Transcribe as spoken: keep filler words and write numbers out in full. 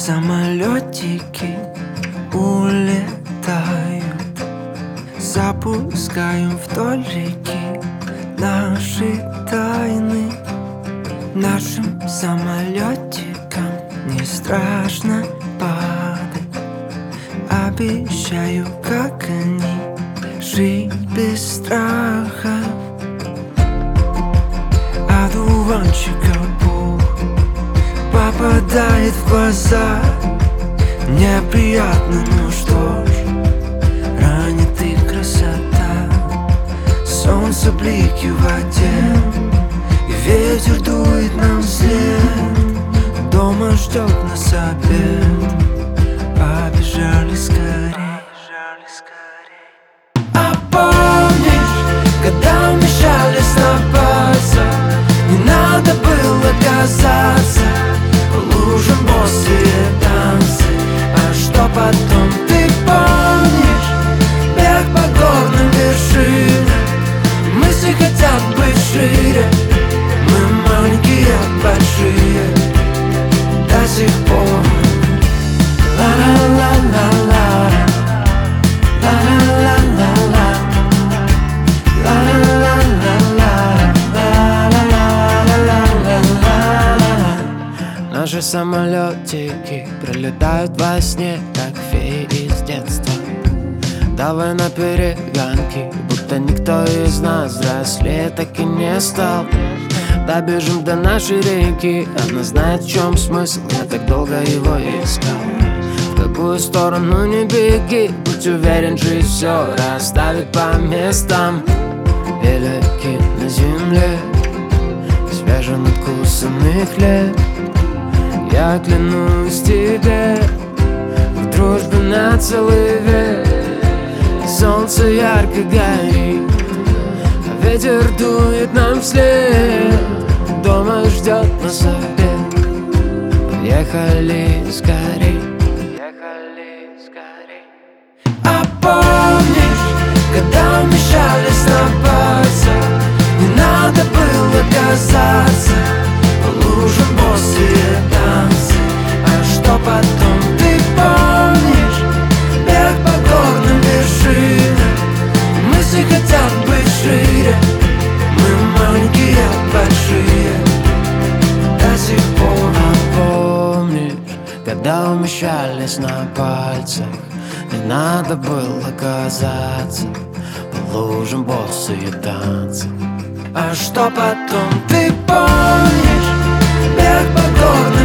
самолетики улетают, запускаем вдоль реки наши тайны. Нашим самолетикам не страшно падать. Обещаю, как они, жить без страха. Одуванчика пух попадает в глаза. Неприятно, ну что ж, ранит и красота. Солнце, блики в воде, и ветер дует нам вслед. Дома ждет нас обед, побежали скорей. А помнишь, когда умещались на пальцах, не надо было казаться лужам босые танцы. А что потом, ты помнишь? Бег по горным вершинам, мысли хотят быть шире. Мы маленькие, большие до сих пор. Ла-ла-ла-ла-ла, ла-ла-ла-ла-ла, ла-ла-ла-ла-ла-ла-ла-ла-ла. Наши самолетики пролетают во сне, как феи из детства. Давай на перегонки, будто никто из нас взрослее так и не стал. Добежим до нашей реки, она знает, в чем смысл, я так долго его искал. В какую сторону не беги, будь уверен, жизнь все расставит по местам. Велики на земле, свеженадкусанных лет. Я клянусь тебе в дружбе на целый век. Солнце ярко горит, а ветер дует нам вслед. Дома ждет нас обед, поехали скорей. А помнишь, когда умещались на пальцах, не надо было казаться лужам босые танцы. А что потом, ты помнишь? Бег по горным вершинам, мысли хотят быть шире. Мы маленькие, большие до сих пор. А помнишь, когда умещались на пальцах, не надо было казаться по лужам босые танцы. А что потом, ты помнишь? Бег по горным